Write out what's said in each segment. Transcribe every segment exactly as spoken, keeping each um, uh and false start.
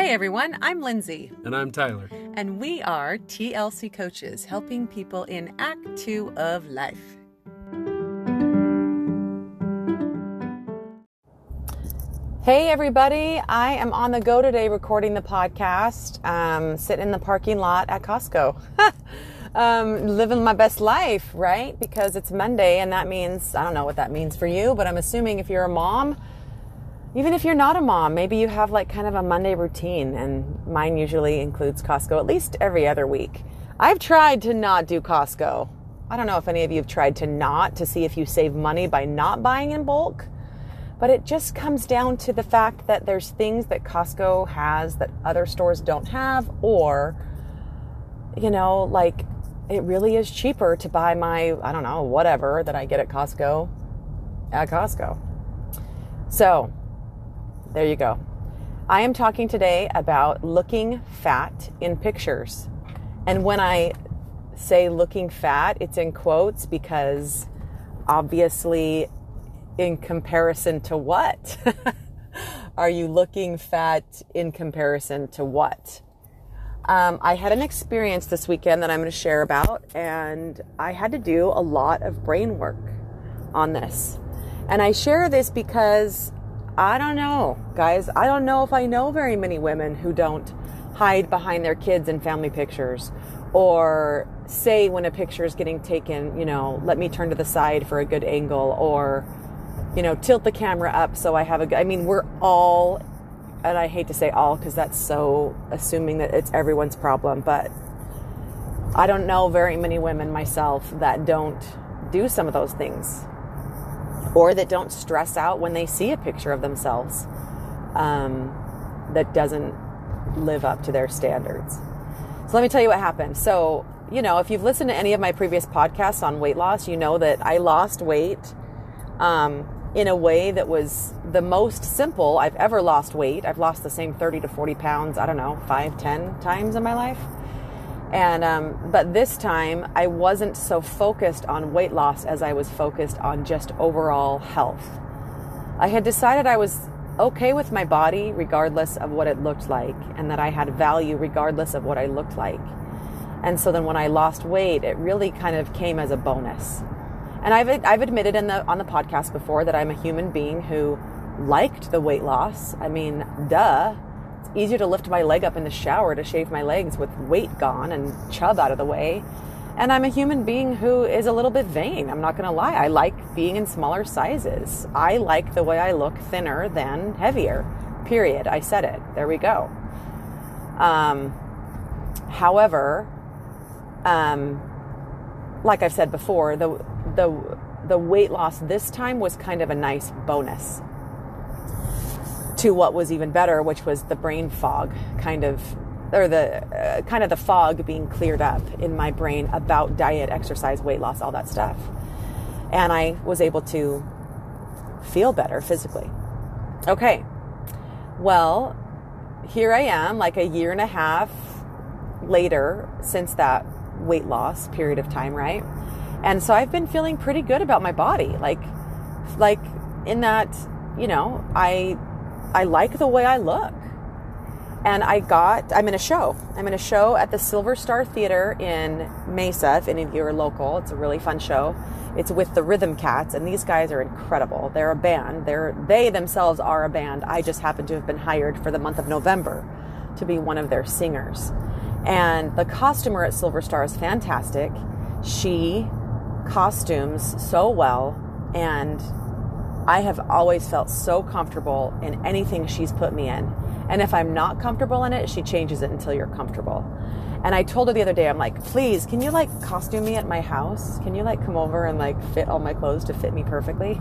Hey everyone, I'm Lindsay. And I'm Tyler. And we are T L C Coaches, helping people in Act Two of life. Hey everybody, I am on the go today recording the podcast, um, sitting in the parking lot at Costco. um, living my best life, right? Because it's Monday and that means, I don't know what that means for you, but I'm assuming if you're a mom, even if you're not a mom, maybe you have like kind of a Monday routine, and mine usually includes Costco at least every other week. I've tried to not do Costco. I don't know if any of you have tried to not, to see if you save money by not buying in bulk. But it just comes down to the fact that there's things that Costco has that other stores don't have, or, you know, like it really is cheaper to buy my, I don't know, whatever that I get at Costco at Costco. So there you go. I am talking today about looking fat in pictures. And when I say looking fat, it's in quotes because obviously in comparison to what? Are you looking fat in comparison to what? Um, I had an experience this weekend that I'm going to share about, and I had to do a lot of brain work on this. And I share this because I don't know, guys, I don't know if I know very many women who don't hide behind their kids in family pictures, or say when a picture is getting taken, you know, let me turn to the side for a good angle, or you know, tilt the camera up so I have a, I mean, we're all, and I hate to say all because that's so assuming that it's everyone's problem, but I don't know very many women myself that don't do some of those things, or that don't stress out when they see a picture of themselves um, that doesn't live up to their standards. So let me tell you what happened. So, you know, if you've listened to any of my previous podcasts on weight loss, you know that I lost weight um, in a way that was the most simple I've ever lost weight. I've lost the same thirty to forty pounds, I don't know, five, ten times in my life. And, um, but this time I wasn't so focused on weight loss as I was focused on just overall health. I had decided I was okay with my body regardless of what it looked like, and that I had value regardless of what I looked like. And so then when I lost weight, it really kind of came as a bonus. And I've I've admitted in the on the podcast before that I'm a human being who liked the weight loss. I mean, duh. It's easier to lift my leg up in the shower to shave my legs with weight gone and chub out of the way. And I'm a human being who is a little bit vain. I'm not going to lie. I like being in smaller sizes. I like the way I look thinner than heavier. Period. I said it. There we go. Um, however, um, like I've said before, the the the weight loss this time was kind of a nice bonus to what was even better, which was the brain fog kind of, or the uh, kind of the fog being cleared up in my brain about diet, exercise, weight loss, all that stuff. And I was able to feel better physically. Okay. Well, here I am, like a year and a half later since that weight loss period of time, right? And so I've been feeling pretty good about my body. Like, like in that, you know, I, I like the way I look. And I got, I'm in a show. I'm in a show at the Silver Star Theater in Mesa. If any of you are local, it's a really fun show. It's with the Rhythm Cats, and these guys are incredible. They're a band. They're, they themselves are a band. I just happen to have been hired for the month of November to be one of their singers. And the costumer at Silver Star is fantastic. She costumes so well, and I have always felt so comfortable in anything she's put me in. And if I'm not comfortable in it, she changes it until you're comfortable. And I told her the other day, I'm like, please, can you like costume me at my house? Can you like come over and like fit all my clothes to fit me perfectly?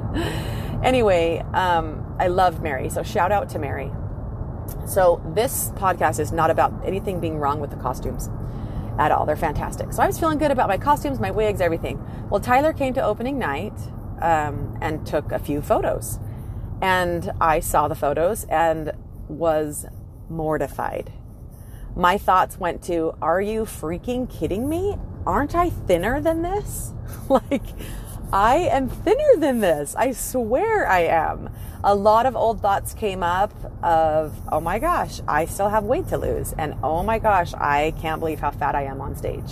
Anyway, um, I love Mary. So shout out to Mary. So this podcast is not about anything being wrong with the costumes at all. They're fantastic. So I was feeling good about my costumes, my wigs, everything. Well, Tyler came to opening night um, and took a few photos. And I saw the photos and was mortified. My thoughts went to, are you freaking kidding me? Aren't I thinner than this? Like, I am thinner than this. I swear I am. A lot of old thoughts came up of, oh my gosh, I still have weight to lose. And oh my gosh, I can't believe how fat I am on stage.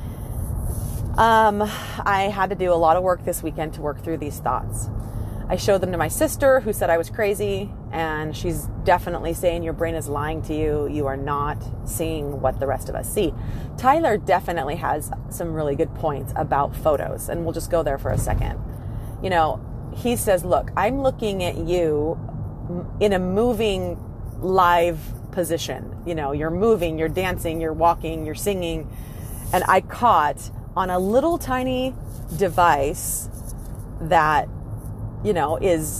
Um, I had to do a lot of work this weekend to work through these thoughts. I showed them to my sister, who said I was crazy, and she's definitely saying your brain is lying to you. You are not seeing what the rest of us see. Tyler definitely has some really good points about photos, and we'll just go there for a second. You know, he says, look, I'm looking at you in a moving live position. You know, you're moving, you're dancing, you're walking, you're singing, and I caught on a little tiny device that, you know, is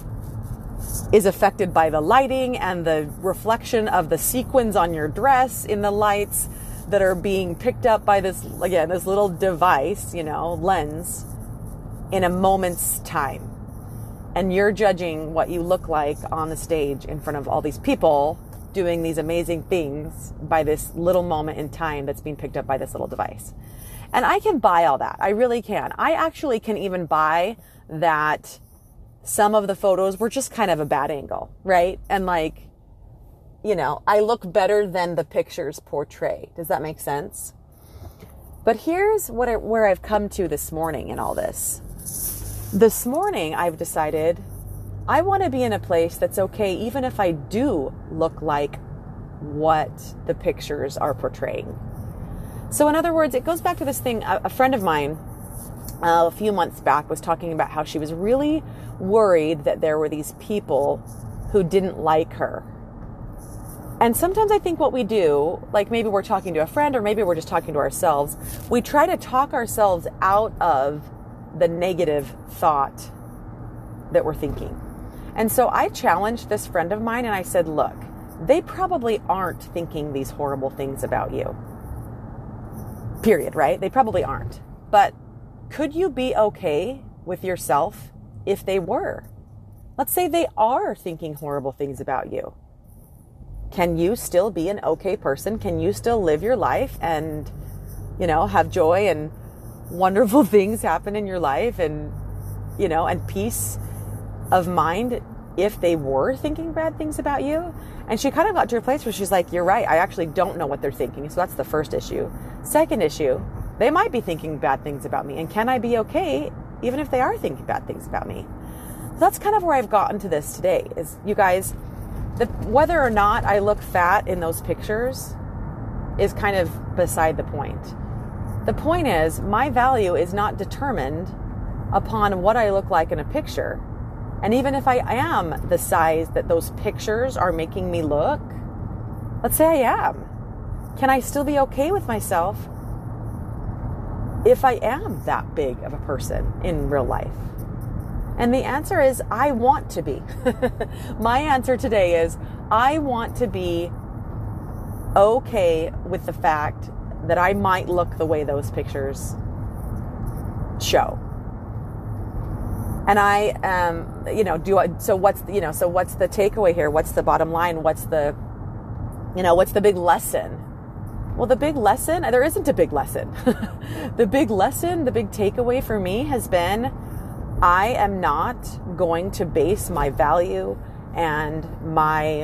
is affected by the lighting and the reflection of the sequins on your dress in the lights that are being picked up by this, again, this little device, you know, lens in a moment's time. And you're judging what you look like on the stage in front of all these people doing these amazing things by this little moment in time that's being picked up by this little device. And I can buy all that. I really can. I actually can even buy that some of the photos were just kind of a bad angle, right? And like, you know, I look better than the pictures portray. Does that make sense? But here's what I, where I've come to this morning in all this. This morning, I've decided I want to be in a place that's okay, even if I do look like what the pictures are portraying. So in other words, it goes back to this thing. A, a friend of mine uh, a few months back was talking about how she was really worried that there were these people who didn't like her. And sometimes I think what we do, like maybe we're talking to a friend or maybe we're just talking to ourselves, we try to talk ourselves out of the negative thought that we're thinking. And so I challenged this friend of mine and I said, look, they probably aren't thinking these horrible things about you. Period, right? They probably aren't. But could you be okay with yourself if they were? Let's say they are thinking horrible things about you. Can you still be an okay person? Can you still live your life and, you know, have joy and wonderful things happen in your life and, you know, and peace of mind if they were thinking bad things about you? And she kind of got to a place where she's like, you're right. I actually don't know what they're thinking. So that's the first issue. Second issue, they might be thinking bad things about me. And can I be okay even if they are thinking bad things about me? So that's kind of where I've gotten to this today is, you guys, the, whether or not I look fat in those pictures is kind of beside the point. The point is my value is not determined upon what I look like in a picture. And even if I am the size that those pictures are making me look, let's say I am, can I still be okay with myself if I am that big of a person in real life? And the answer is, I want to be. My answer today is, I want to be okay with the fact that I might look the way those pictures show. And I, um, you know, do I, so what's, you know, so what's the takeaway here? What's the bottom line? What's the, you know, what's the big lesson? Well, the big lesson, there isn't a big lesson. The big lesson, the big takeaway for me has been, I am not going to base my value and my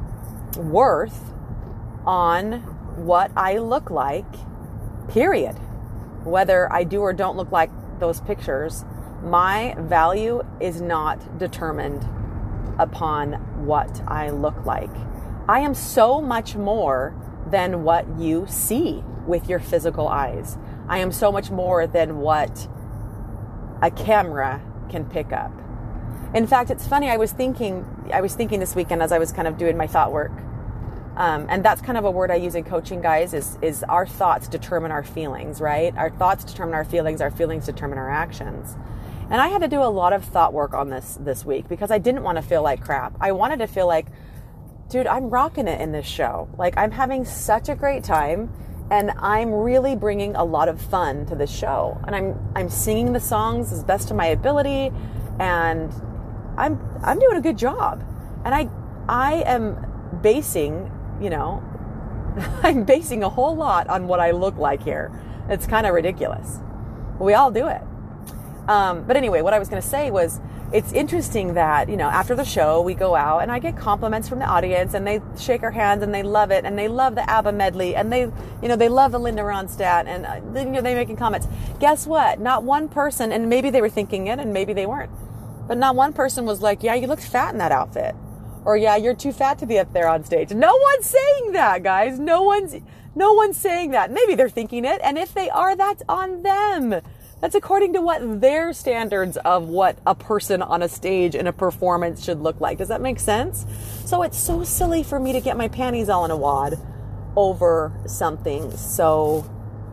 worth on what I look like, period. Whether I do or don't look like those pictures, my value is not determined upon what I look like. I am so much more than what you see with your physical eyes. I am so much more than what a camera can pick up. In fact, it's funny, I was thinking, I was thinking this weekend as I was kind of doing my thought work, um, and that's kind of a word I use in coaching, guys, is, is our thoughts determine our feelings, right? Our thoughts determine our feelings, our feelings determine our actions. And I had to do a lot of thought work on this this week because I didn't want to feel like crap. I wanted to feel like, dude, I'm rocking it in this show. Like, I'm having such a great time and I'm really bringing a lot of fun to this show. And I'm I'm singing the songs as best of my ability and I'm I'm doing a good job. And I I am basing, you know, I'm basing a whole lot on what I look like here. It's kind of ridiculous. We all do it. Um, but anyway, what I was going to say was, it's interesting that, you know, after the show, we go out and I get compliments from the audience and they shake our hands and they love it and they love the ABBA medley and they, you know, they love the Linda Ronstadt and, uh, you know, they're making comments. Guess what? Not one person, and maybe they were thinking it and maybe they weren't, but not one person was like, yeah, you look fat in that outfit. Or, yeah, you're too fat to be up there on stage. No one's saying that, guys. No one's, no one's saying that. Maybe they're thinking it. And if they are, that's on them. That's according to what their standards of what a person on a stage in a performance should look like. Does that make sense? So it's so silly for me to get my panties all in a wad over something so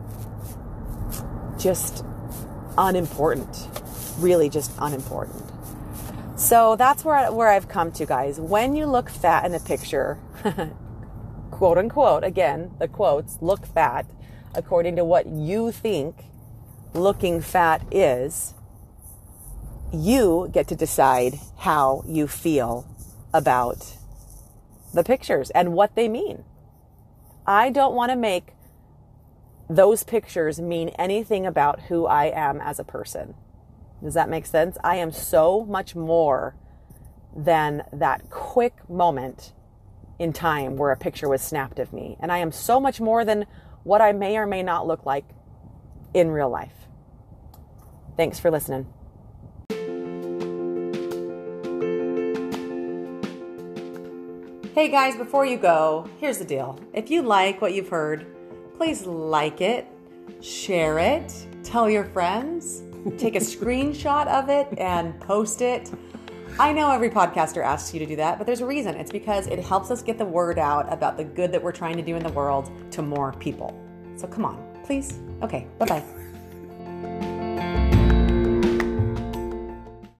just unimportant. Really just unimportant. So that's where, where I've come to, guys. When you look fat in a picture, quote unquote, again, the quotes, look fat, according to what you think looking fat is, you get to decide how you feel about the pictures and what they mean. I don't want to make those pictures mean anything about who I am as a person. Does that make sense? I am so much more than that quick moment in time where a picture was snapped of me. And I am so much more than what I may or may not look like in real life. Thanks for listening. Hey guys, before you go, here's the deal. If you like what you've heard, please like it, share it, tell your friends, take a screenshot of it and post it. I know every podcaster asks you to do that, but there's a reason. It's because it helps us get the word out about the good that we're trying to do in the world to more people. So come on, please. Okay, bye-bye.